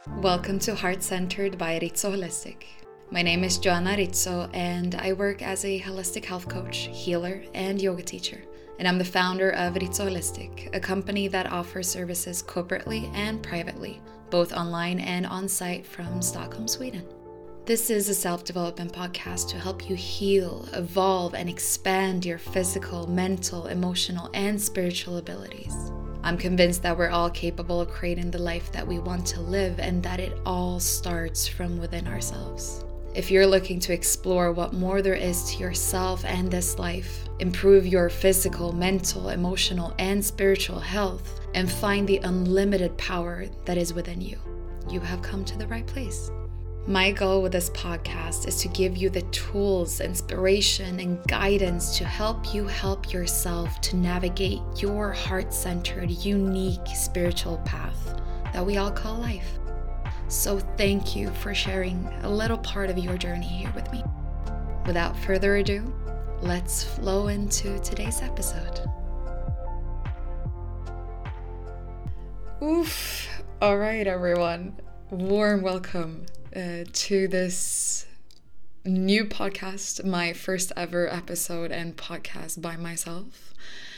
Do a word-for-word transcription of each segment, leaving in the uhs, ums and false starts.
Welcome to Heart Centered by Rizzo Holistic. My name is Joanna Rizzo and I work as a holistic health coach, healer, and yoga teacher. And I'm the founder of Rizzo Holistic, a company that offers services corporately and privately, both online and on-site from Stockholm, Sweden. This is a self-development podcast to help you heal, evolve, and expand your physical, mental, emotional, and spiritual abilities. I'm convinced that we're all capable of creating the life that we want to live and that it all starts from within ourselves. If you're looking to explore what more there is to yourself and this life, improve your physical, mental, emotional, and spiritual health, and find the unlimited power that is within you, you have come to the right place. My goal with this podcast is to give you the tools, inspiration, and guidance to help you help yourself to navigate your heart-centered, unique spiritual path that we all call life. So thank you for sharing a little part of your journey here with me. Without further ado, let's flow into today's episode. Oof! All right, everyone. Warm welcome uh, to this new podcast, my first ever episode and podcast by myself.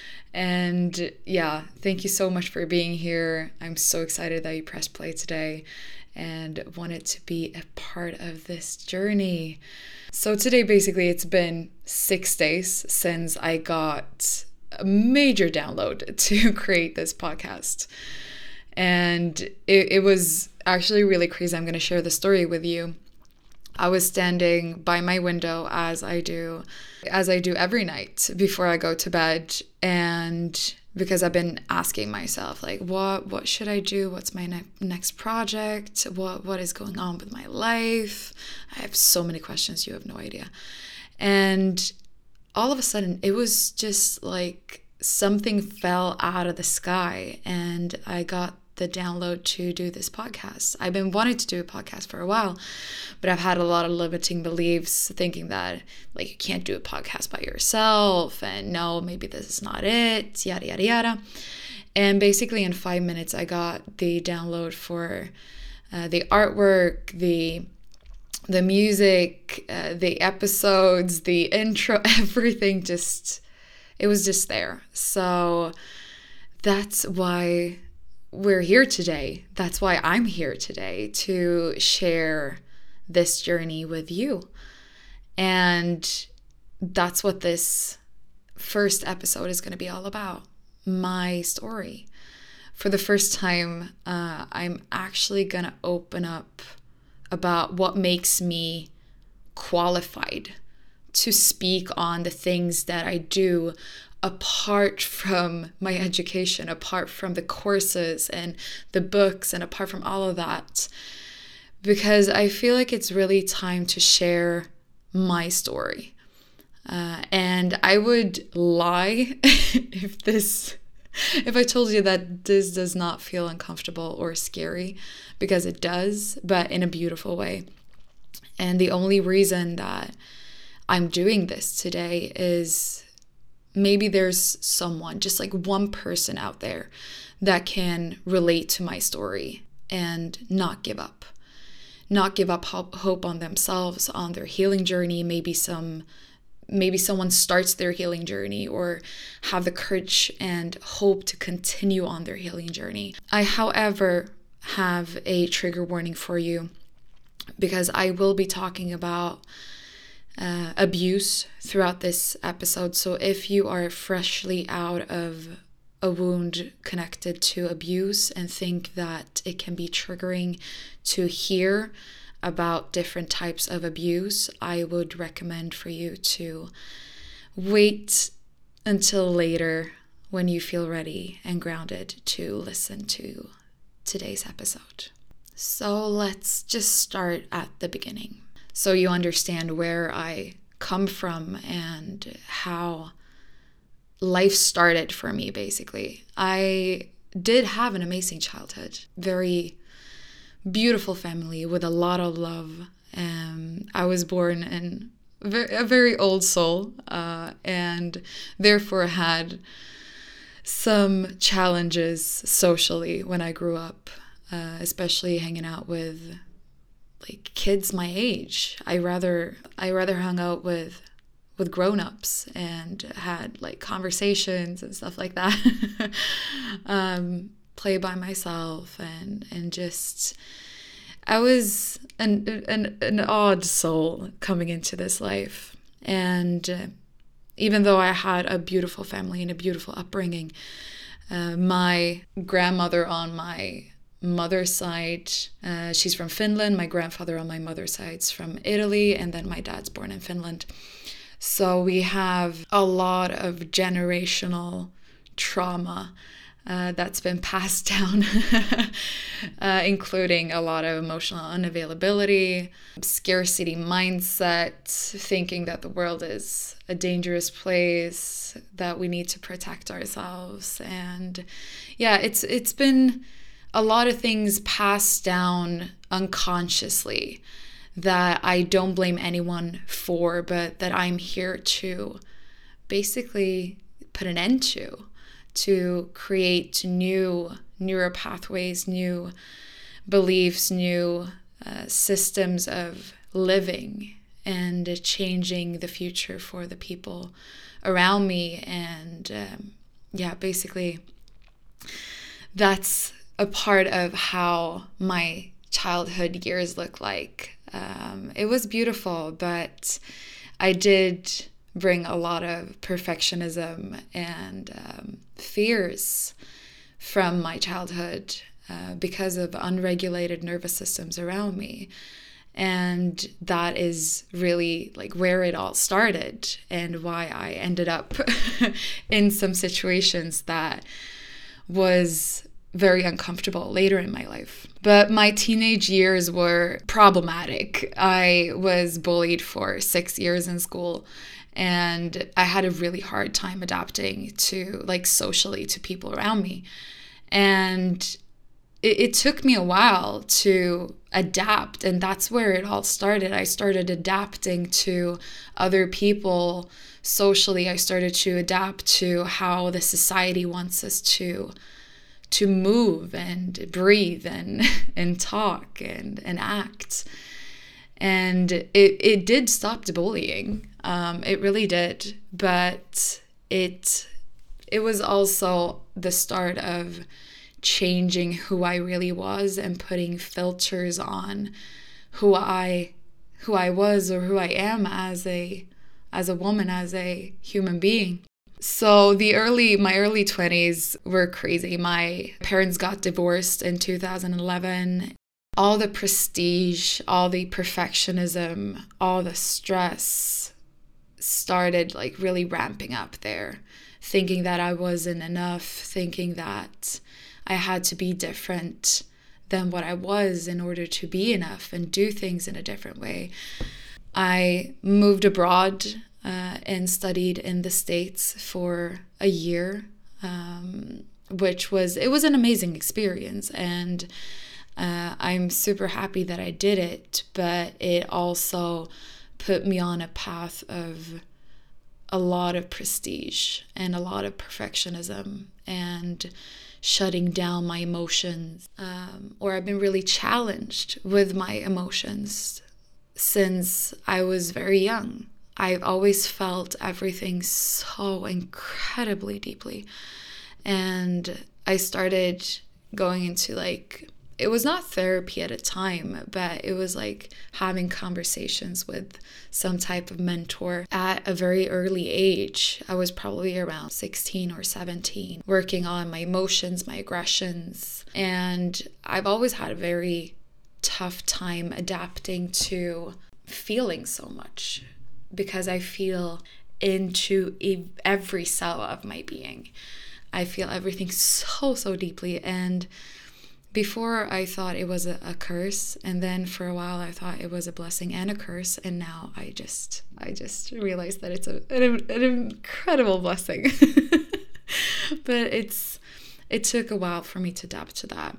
And yeah, thank you so much for being here. I'm so excited that you pressed play today and wanted to be a part of this journey. So today, basically, it's been six days since I got a major download to create this podcast. And it, it was actually really crazy. I'm going to share the story with you. I was standing by my window as I do, as I do every night before I go to bed. And because I've been asking myself, like, what, what should I do? What's my ne- next project? What, what is going on with my life? I have so many questions. You have no idea. And all of a sudden, it was just like something fell out of the sky and I got the download to do this podcast. I've been wanting to do a podcast for a while, but I've had a lot of limiting beliefs thinking that like you can't do a podcast by yourself and no, maybe this is not it, yada, yada, yada. And basically in five minutes, I got the download for uh, the artwork, the the music, uh, the episodes, the intro, everything just, it was just there. So that's why we're here today. That's why I'm here today, to share this journey with you. And that's what this first episode is going to be all about. My story. For the first time, uh, I'm actually going to open up about what makes me qualified to speak on the things that I do apart from my education, apart from the courses and the books, and apart from all of that, because I feel like it's really time to share my story. Uh, and I would lie if this, if I told you that this does not feel uncomfortable or scary, because it does, but in a beautiful way. And the only reason that I'm doing this today is maybe there's someone, just like one person out there that can relate to my story and not give up. Not give up hope on themselves, on their healing journey. Maybe some, maybe someone starts their healing journey or have the courage and hope to continue on their healing journey. I, however, have a trigger warning for you because I will be talking about Uh, abuse throughout this episode. So if you are freshly out of a wound connected to abuse and think that it can be triggering to hear about different types of abuse, I would recommend for you to wait until later when you feel ready and grounded to listen to today's episode. So let's just start at the beginning, so you understand where I come from and how life started for me, basically. I did have an amazing childhood. Very beautiful family with a lot of love. Um, I was born in a very old soul uh, and therefore had some challenges socially when I grew up. uh, especially hanging out with like kids my age. I rather I rather hung out with with grown-ups and had like conversations and stuff like that. um, play by myself and and just I was an an, an odd soul coming into this life. And uh, even though I had a beautiful family and a beautiful upbringing, uh, my grandmother on my mother's side, uh, she's from Finland. My grandfather on my mother's side's from Italy, and then my dad's born in Finland. So we have a lot of generational trauma uh, that's been passed down, uh, including a lot of emotional unavailability, scarcity mindset, thinking that the world is a dangerous place, that we need to protect ourselves. And yeah, it's it's been a lot of things passed down unconsciously that I don't blame anyone for, but that I'm here to basically put an end to, to create new neural pathways, new beliefs, new uh, systems of living, and changing the future for the people around me. And um, yeah, basically that's a part of how my childhood years look like. Um, it was beautiful, but I did bring a lot of perfectionism and um, fears from my childhood uh, because of unregulated nervous systems around me. And that is really like where it all started and why I ended up in some situations that was very uncomfortable later in my life. But my teenage years were problematic. I was bullied for six years in school, and I had a really hard time adapting to, like, socially to people around me. And it, it took me a while to adapt, and that's where it all started. I started adapting to other people socially. I started to adapt to how the society wants us to to move and breathe and and talk and, and act. And it, it did stop the bullying. Um, it really did. But it it was also the start of changing who I really was and putting filters on who I who I was or who I am as a as a woman, as a human being. So the early, my early twenties were crazy. My parents got divorced in two thousand eleven. All the prestige, all the perfectionism, all the stress started like really ramping up there. Thinking that I wasn't enough, thinking that I had to be different than what I was in order to be enough and do things in a different way. I moved abroad Uh, and studied in the States for a year, um, which was, it was an amazing experience. And uh, I'm super happy that I did it, but it also put me on a path of a lot of prestige and a lot of perfectionism and shutting down my emotions. Um, or I've been really challenged with my emotions since I was very young. I've always felt everything so incredibly deeply. And I started going into like, it was not therapy at a time, but it was like having conversations with some type of mentor at a very early age. I was probably around sixteen or seventeen, working on my emotions, my aggressions. And I've always had a very tough time adapting to feeling so much, because I feel into every cell of my being. I feel everything so, so deeply. And before I thought it was a, a curse, and then for a while I thought it was a blessing and a curse, and now I just I just realized that it's a, an, an incredible blessing. But it's it took a while for me to adapt to that.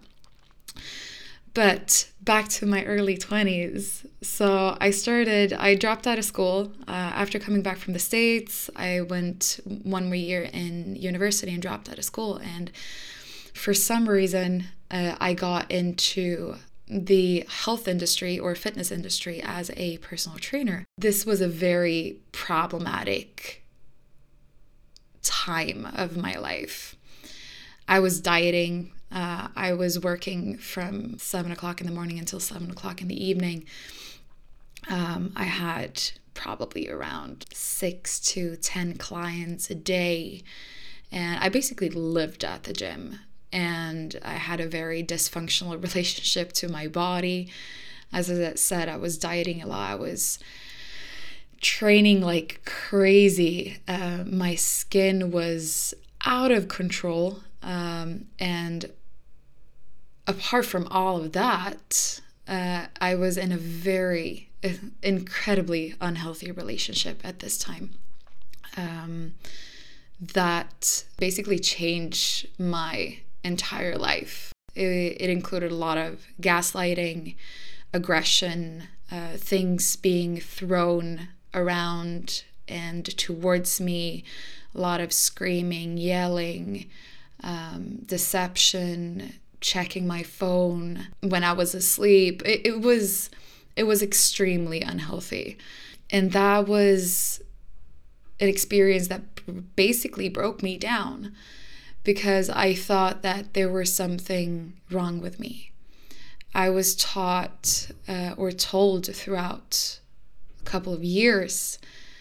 But back to my early twenties. So I started, I dropped out of school. Uh, after coming back from the States, I went one more year in university and dropped out of school. And for some reason, uh, I got into the health industry or fitness industry as a personal trainer, this was a very problematic time of my life. I was dieting. Uh, I was working from seven o'clock in the morning until seven o'clock in the evening. Um, I had probably around six to ten clients a day. And I basically lived at the gym. And I had a very dysfunctional relationship to my body. As I said, I was dieting a lot. I was training like crazy. Uh, my skin was out of control. Um, and apart from all of that, uh, I was in a very uh, incredibly unhealthy relationship at this time. Um, that basically changed my entire life. It, it included a lot of gaslighting, aggression, uh, things being thrown around and towards me, a lot of screaming, yelling, um, deception, checking my phone when I was asleep. It, it was it was extremely unhealthy. And that was an experience that basically broke me down, because I thought that there was something wrong with me. I was taught uh, or told throughout a couple of years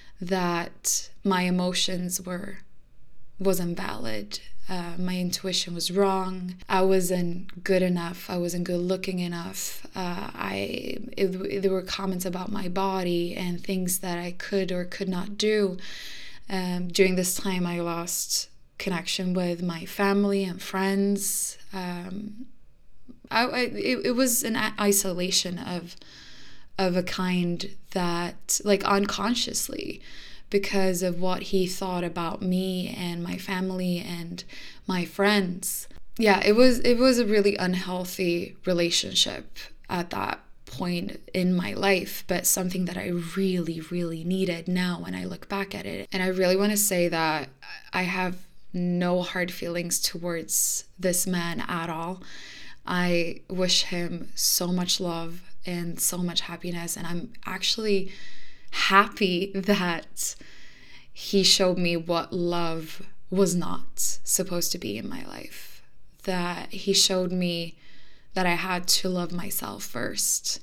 that my emotions were wasn't valid. Uh, my intuition was wrong. I wasn't good enough. I wasn't good looking enough. Uh, I it, there were comments about my body and things that I could or could not do. Um, during this time, I lost connection with my family and friends. Um, I, I it, it was an isolation of of a kind that, like, unconsciously, because of what he thought about me and my family and my friends. Yeah, it was it was a really unhealthy relationship at that point in my life, but something that I really, really needed now when I look back at it. And I really want to say that I have no hard feelings towards this man at all. I wish him so much love and so much happiness, and I'm actually happy that he showed me what love was not supposed to be in my life. That he showed me that I had to love myself first.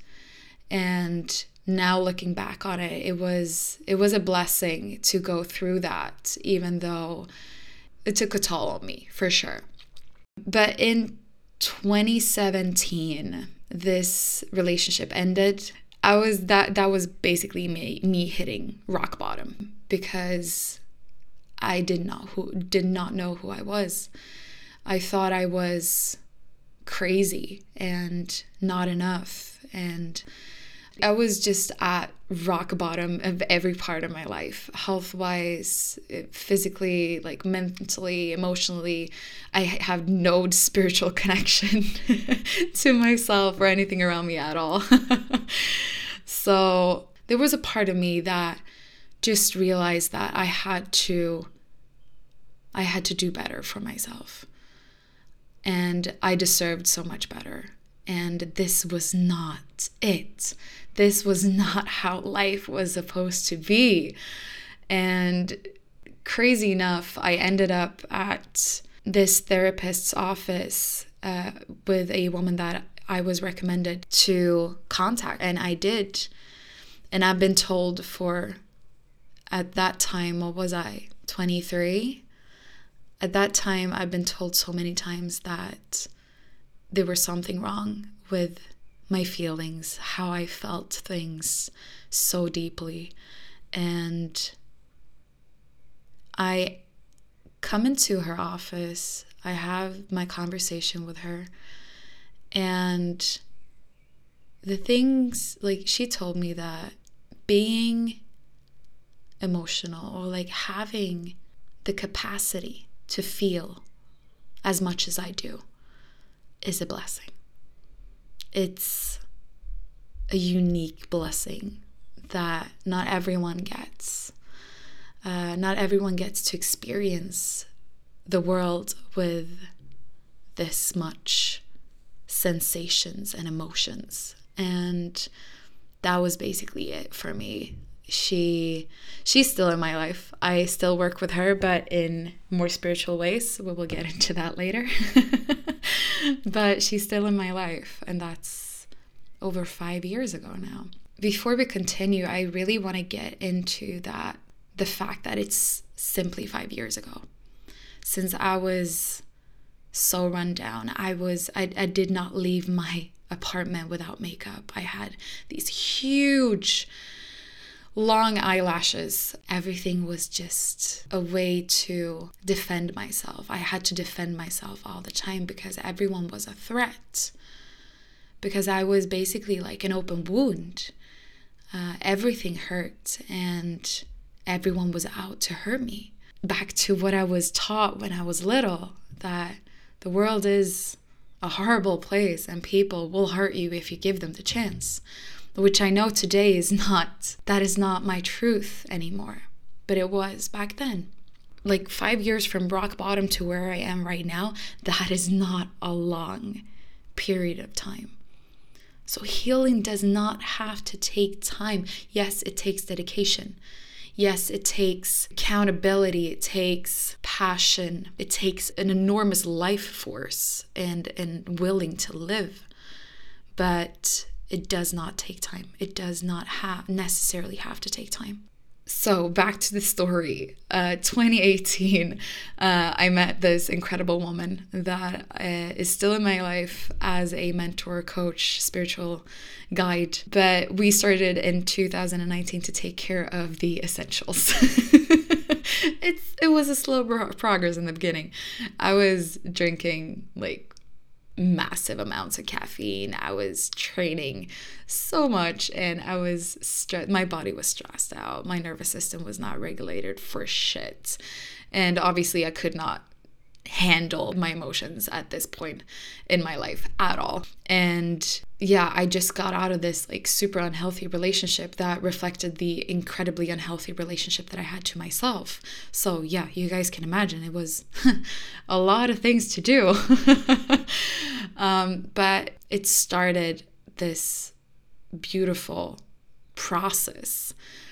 And now looking back on it, it was it was a blessing to go through that, even though it took a toll on me, for sure. But in twenty seventeen, this relationship ended. I was that that was basically me me hitting rock bottom, because I did not who did not know who I was. I thought I was crazy and not enough, and I was just at rock bottom of every part of my life, health-wise, physically, like mentally, emotionally. I have no spiritual connection to myself or anything around me at all. So there was a part of me that just realized that I had to I had to do better for myself. And I deserved so much better. And this was not it. This was not how life was supposed to be. And crazy enough, I ended up at this therapist's office uh, with a woman that I was recommended to contact. And I did. And I've been told for, at that time, what was I, twenty-three? At that time, I've been told so many times that there was something wrong with my feelings, how I felt things so deeply. And I come into her office, I have my conversation with her, and the things, like, she told me that being emotional, or like having the capacity to feel as much as I do, is a blessing. It's a unique blessing that not everyone gets. Uh, not everyone gets to experience the world with this much sensations and emotions. And that was basically it for me. She she's still in my life. I still work with her, but in more spiritual ways. We will get into that later. But she's still in my life, and that's over five years ago now. Before we continue, I really want to get into that, the fact that it's simply five years ago. Since I was so run down, I was I, I did not leave my apartment without makeup. I had these huge long eyelashes. Everything was just a way to defend myself. I had to defend myself all the time because everyone was a threat. Because I was basically like an open wound. Uh, everything hurt and everyone was out to hurt me. Back to what I was taught when I was little, that the world is a horrible place and people will hurt you if you give them the chance. Which I know today is not, that is not my truth anymore. But it was back then. Like five years from rock bottom to where I am right now, that is not a long period of time. So healing does not have to take time. Yes, it takes dedication. Yes, it takes accountability. It takes passion. It takes an enormous life force and, and willing to live. But it does not take time. It does not have necessarily have to take time. So back to the story. Uh, twenty eighteen, uh, I met this incredible woman that uh, is still in my life as a mentor, coach, spiritual guide. But we started in two thousand nineteen to take care of the essentials. it's It was a slow progress in the beginning. I was drinking like massive amounts of caffeine. I was training so much and I was stressed. My body was stressed out. My nervous system was not regulated for shit. And obviously I could not handle my emotions at this point in my life at all. And yeah, I just got out of this like super unhealthy relationship that reflected the incredibly unhealthy relationship that I had to myself. So yeah, you guys can imagine it was a lot of things to do. um, but it started this beautiful process.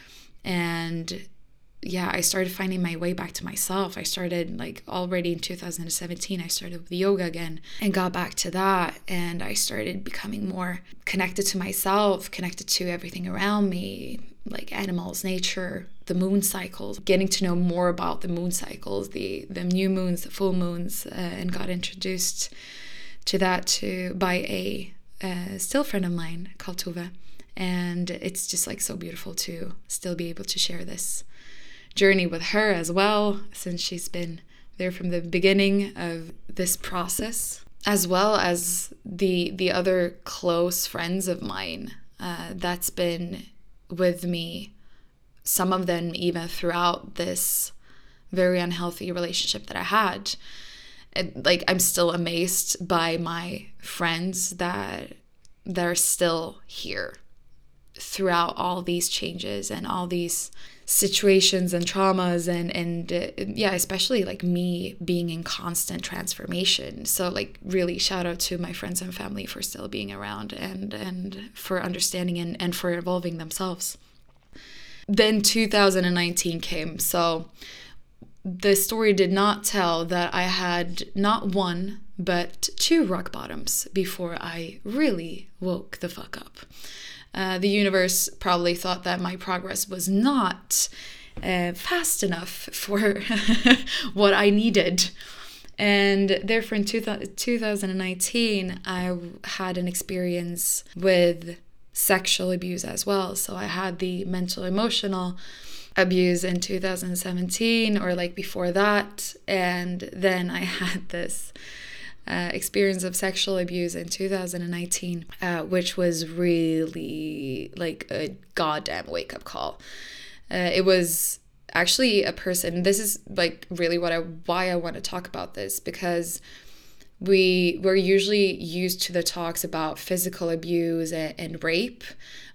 And yeah, I started finding my way back to myself. I started like already in two thousand seventeen, I started with yoga again and got back to that. And I started becoming more connected to myself, connected to everything around me, like animals, nature, the moon cycles, getting to know more about the moon cycles, the, the new moons, the full moons, uh, and got introduced to that to by a uh, still friend of mine called Tove. And it's just like so beautiful to still be able to share this journey with her as well, since she's been there from the beginning of this process, as well as the the other close friends of mine uh, that's been with me, some of them even throughout this very unhealthy relationship that I had. It, like I'm still amazed by my friends that they're still here throughout all these changes and all these situations and traumas and and uh, yeah, especially like me being in constant transformation. So like really shout out to my friends and family for still being around and and for understanding and, and for evolving themselves. Then two thousand nineteen came. So the story did not tell that I had not one but two rock bottoms before I really woke the fuck up. Uh, the universe probably thought that my progress was not uh, fast enough for what I needed. And therefore in two thousand nineteen, I had an experience with sexual abuse as well. So I had the mental emotional abuse in two thousand seventeen or like before that. And then I had this Uh, experience of sexual abuse in two thousand nineteen, uh, which was really like a goddamn wake-up call. Uh, it was actually a person, this is like really what I why I want to talk about this, because we we're usually used to the talks about physical abuse and, and rape,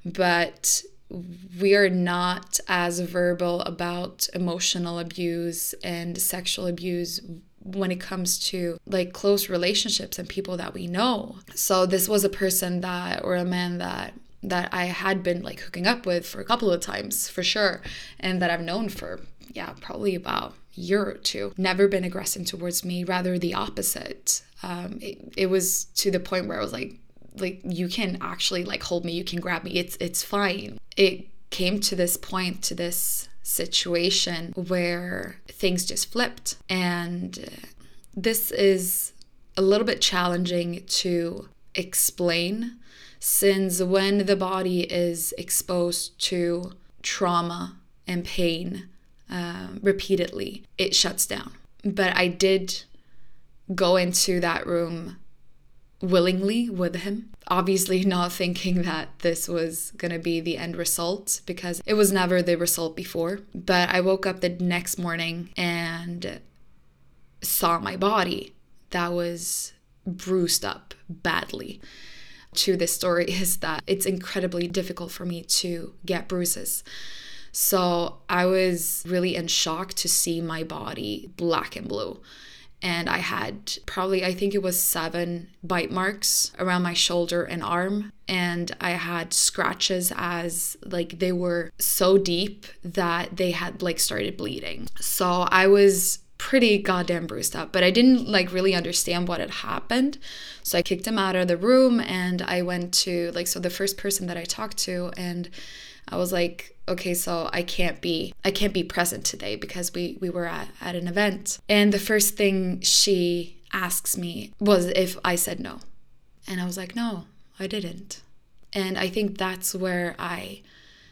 but we are not as verbal about emotional abuse and sexual abuse when it comes to like close relationships and people that we know. So this was a person that, or a man that that I had been like hooking up with for a couple of times for sure, and that I've known for yeah probably about a year or two. Never been aggressive towards me, rather the opposite. Um, it, it was to the point where I was like, like you can actually like hold me, you can grab me, it's it's fine. It came to this point, to this situation where things just flipped, and this is a little bit challenging to explain, since when the body is exposed to trauma and pain uh, repeatedly, it shuts down. But I did go into that room willingly with him, obviously not thinking that this was going to be the end result, because it was never the result before. But I woke up the next morning and saw my body that was bruised up badly. To this story is that it's incredibly difficult for me to get bruises. So I was really in shock to see my body black and blue. And I had probably, I think it was seven bite marks around my shoulder and arm. And I had scratches as like they were so deep that they had like started bleeding. So I was pretty goddamn bruised up, but I didn't like really understand what had happened. So I kicked him out of the room, and I went to like, so the first person that I talked to, and I was like, okay, so I can't be, I can't be present today because we, we were at, at an event. And the first thing she asks me was if I said no. And I was like, no, I didn't. And I think that's where I,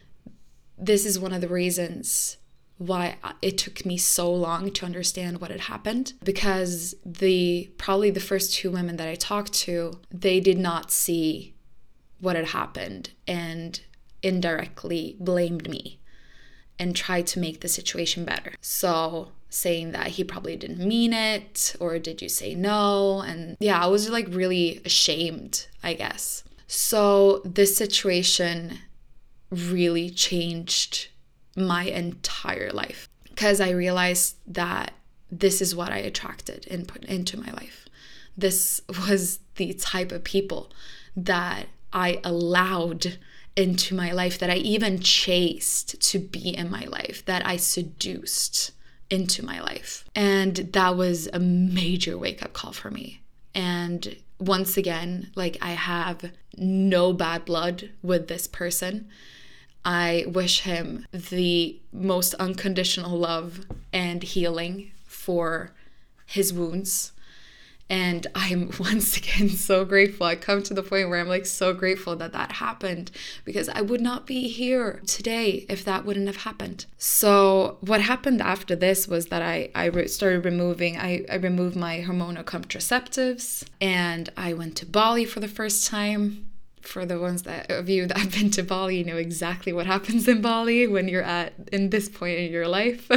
this is one of the reasons why it took me so long to understand what had happened, because the, probably the first two women that I talked to, they did not see what had happened and indirectly blamed me and tried to make the situation better. So saying that he probably didn't mean it, or did you say no? And yeah, I was like really ashamed, I guess. So this situation really changed my entire life, because I realized that this is what I attracted and put into my life. This was the type of people that I allowed into my life, that I even chased to be in my life, that I seduced into my life. And that was a major wake-up call for me. And once again, like, I have no bad blood with this person. I wish him the most unconditional love and healing for his wounds. And I am once again so grateful. I come to the point where I'm like so grateful that that happened, because I would not be here today if that wouldn't have happened. So what happened after this was that I, I re- started removing, I, I removed my hormonal contraceptives, and I went to Bali for the first time. For the ones that of you that have been to Bali, you know exactly what happens in Bali when you're at in this point in your life.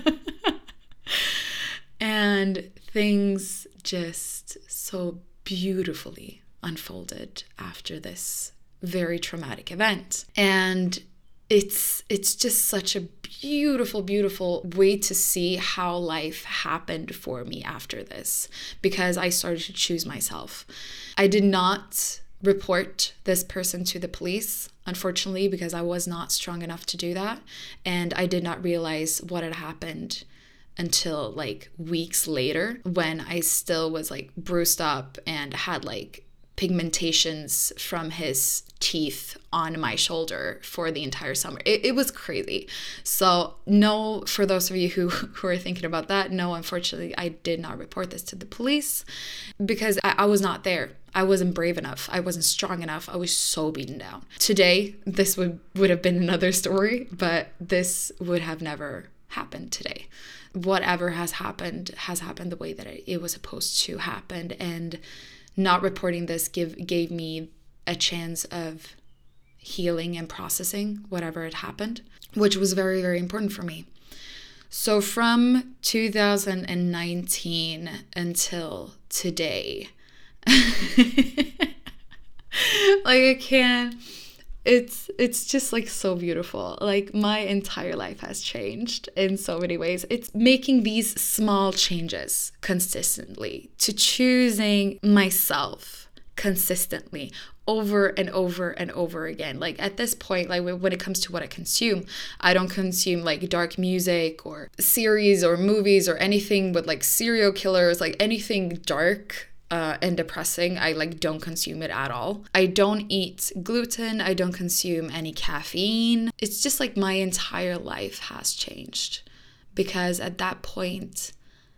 And things just so beautifully unfolded after this very traumatic event. And it's it's just such a beautiful, beautiful way to see how life happened for me after this, because I started to choose myself. I did not report this person to the police, unfortunately, because I was not strong enough to do that. And I did not realize what had happened until like weeks later, when I still was like bruised up and had like pigmentations from his teeth on my shoulder for the entire summer. It, it was crazy. So no, for those of you who, who are thinking about that, no, unfortunately, I did not report this to the police, because I, I was not there. I wasn't brave enough. I wasn't strong enough. I was so beaten down. Today, this would, would have been another story, but this would have never happened today. Whatever has happened has happened the way that it, it was supposed to happen. And not reporting this give, gave me a chance of healing and processing whatever had happened, which was very, very important for me. So from two thousand nineteen until today, like I can't, it's it's just like so beautiful. Like my entire life has changed in so many ways. It's making these small changes consistently, to choosing myself consistently over and over and over again. Like at this point, like when it comes to what I consume, I don't consume like dark music or series or movies or anything with like serial killers, like anything dark Uh, and depressing. I like don't consume it at all. I don't eat gluten. I don't consume any caffeine. It's just like my entire life has changed, because at that point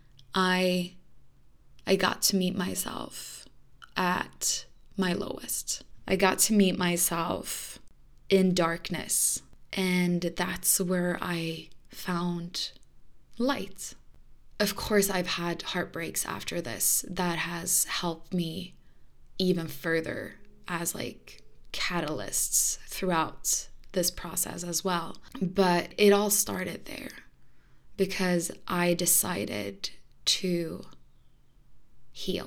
I I got to meet myself at my lowest. I got to meet myself in darkness, and that's where I found light. Of course, I've had heartbreaks after this that has helped me even further as like catalysts throughout this process as well. But it all started there because I decided to heal,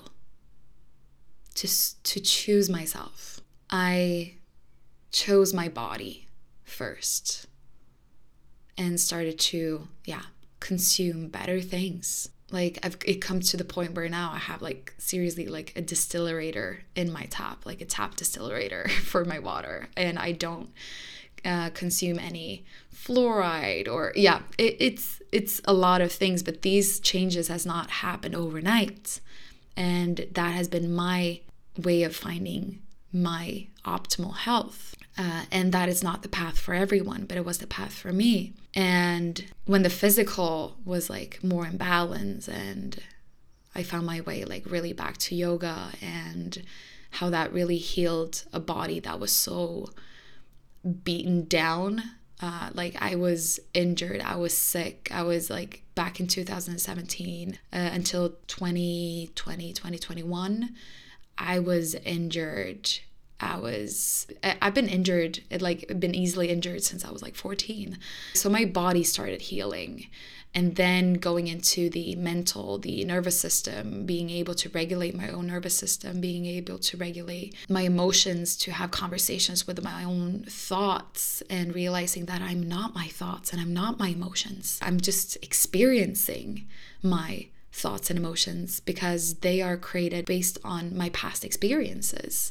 to, to choose myself. I chose my body first and started to, yeah, consume better things. Like I've it comes to the point where now I have like seriously like a distillerator in my tap, like a tap distillerator for my water, and I don't uh, consume any fluoride or yeah it, it's it's a lot of things, but these changes has not happened overnight, and that has been my way of finding my optimal health. Uh, and that is not the path for everyone, but it was the path for me. And when the physical was like more in balance, and I found my way like really back to yoga, and how that really healed a body that was so beaten down. Uh, like I was injured, I was sick, I was like back in two thousand seventeen uh, until twenty twenty, twenty twenty-one, I was injured. I was, I've been injured, like been easily injured since I was like fourteen. So my body started healing, and then going into the mental, the nervous system, being able to regulate my own nervous system, being able to regulate my emotions, to have conversations with my own thoughts, and realizing that I'm not my thoughts and I'm not my emotions. I'm just experiencing my thoughts and emotions because they are created based on my past experiences.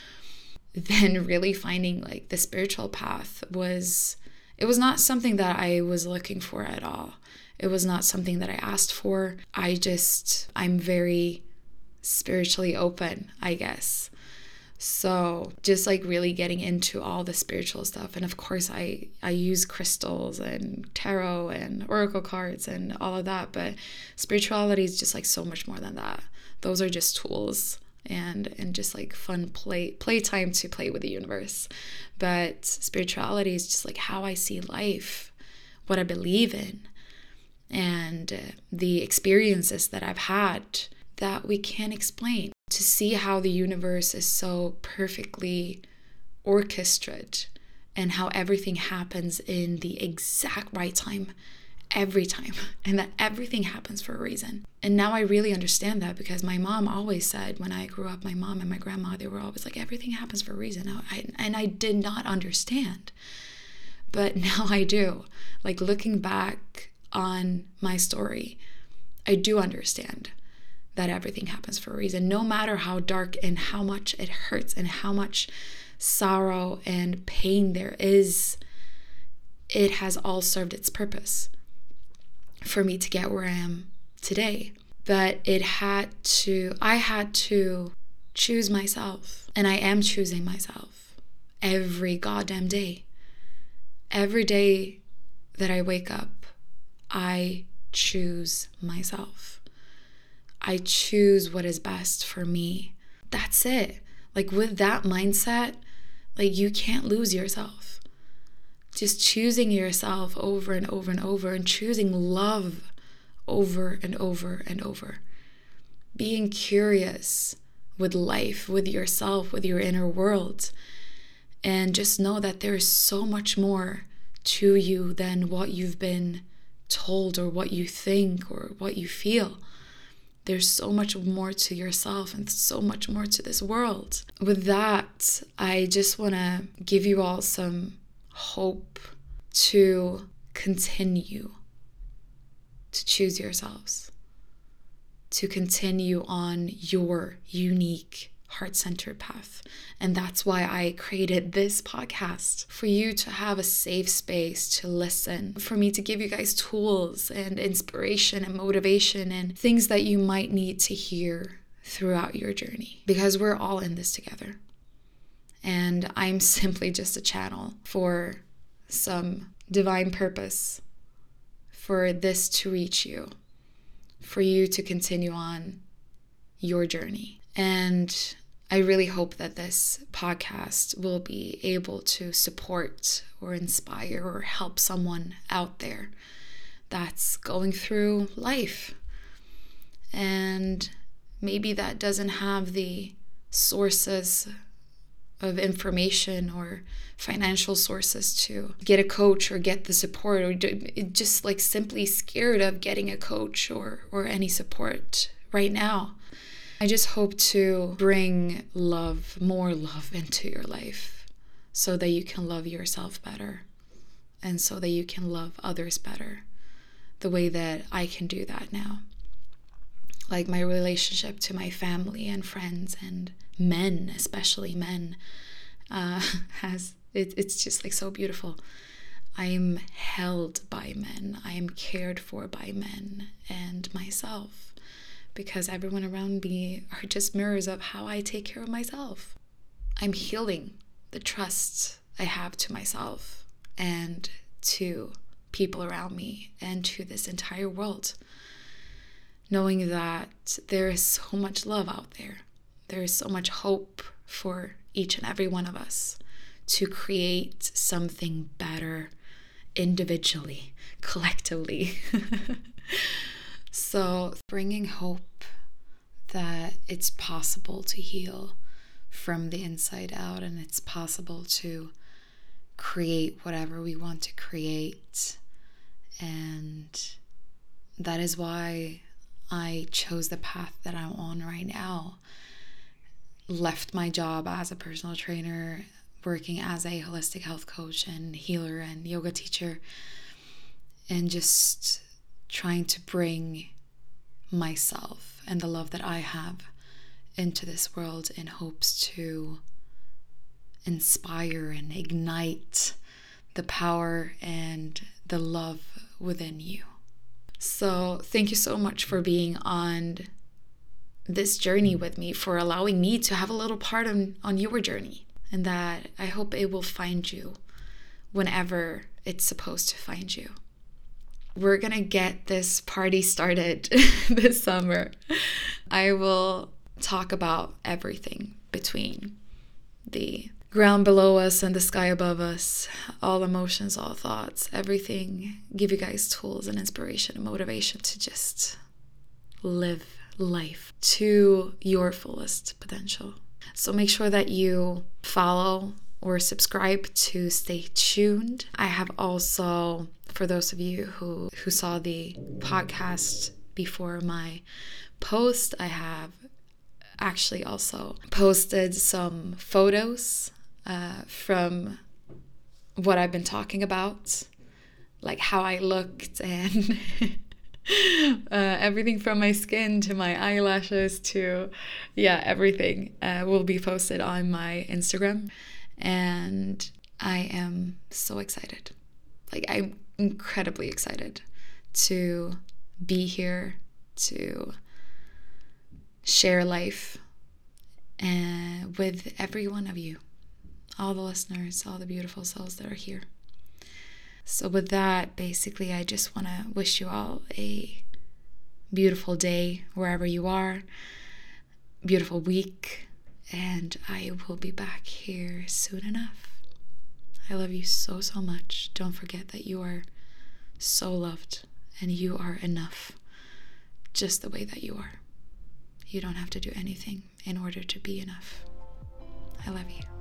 Then really finding like the spiritual path was, it was not something that I was looking for at all. It was not something that I asked for. I just, I'm very spiritually open, I guess. So just like really getting into all the spiritual stuff. And of course I, I use crystals and tarot and oracle cards and all of that, but spirituality is just like so much more than that. Those are just tools. and and just like fun play playtime to play with the universe. But spirituality is just like how I see life, what I believe in, and uh, the experiences that I've had that we can't explain. To see how the universe is so perfectly orchestrated and how everything happens in the exact right time every time, and that everything happens for a reason. And now I really understand that, because my mom always said, when I grew up, my mom and my grandma, they were always like, everything happens for a reason. I, and I did not understand, but now I do. Like looking back on my story, I do understand that everything happens for a reason. No matter how dark and how much it hurts and how much sorrow and pain there is, it has all served its purpose for me to get where I am today. But it had to, I had to choose myself, and I am choosing myself every goddamn day. Every day that I wake up, I choose myself. I choose what is best for me. That's it. Like with that mindset, like you can't lose yourself. Just choosing yourself over and over and over, and choosing love over and over and over. Being curious with life, with yourself, with your inner world. And just know that there's so much more to you than what you've been told or what you think or what you feel. There's so much more to yourself and so much more to this world. With that, I just want to give you all some hope to continue to choose yourselves, to continue on your unique heart-centered path. And that's why I created this podcast, for you to have a safe space to listen, for me to give you guys tools and inspiration and motivation and things that you might need to hear throughout your journey, because we're all in this together. And I'm simply just a channel for some divine purpose, for this to reach you, for you to continue on your journey. And I really hope that this podcast will be able to support or inspire or help someone out there that's going through life. And maybe that doesn't have the sources of information or financial sources to get a coach or get the support, or just like simply scared of getting a coach or, or any support right now. I just hope to bring love, more love into your life, so that you can love yourself better and so that you can love others better, the way that I can do that now. Like my relationship to my family and friends and men, especially men, uh, has it, it's just like so beautiful. I am held by men. I am cared for by men and myself, because everyone around me are just mirrors of how I take care of myself. I'm healing the trust I have to myself and to people around me and to this entire world, knowing that there is so much love out there. There is so much hope for each and every one of us to create something better individually, collectively. So bringing hope that it's possible to heal from the inside out, and it's possible to create whatever we want to create. And that is why I chose the path that I'm on right now. Left my job as a personal trainer, working as a holistic health coach and healer and yoga teacher, and just trying to bring myself and the love that I have into this world in hopes to inspire and ignite the power and the love within you. So thank you so much for being on this journey with me, for allowing me to have a little part on, on your journey, and that I hope it will find you whenever it's supposed to find you. We're gonna get this party started this summer. I will talk about everything between the ground below us and the sky above us, all emotions, all thoughts, everything. Give you guys tools and inspiration and motivation to just live life to your fullest potential. So make sure that you follow or subscribe to stay tuned. I have also, for those of you who, who saw the podcast before my post, I have actually also posted some photos uh, from what I've been talking about, like how I looked and uh, everything from my skin to my eyelashes to, yeah, everything uh, will be posted on my Instagram. And I am so excited. Like, I'm incredibly excited to be here, to share life uh, with every one of you, all the listeners, all the beautiful souls that are here. So with that, basically, I just want to wish you all a beautiful day wherever you are, beautiful week, and I will be back here soon enough. I love you so, so much. Don't forget that you are so loved and you are enough just the way that you are. You don't have to do anything in order to be enough. I love you.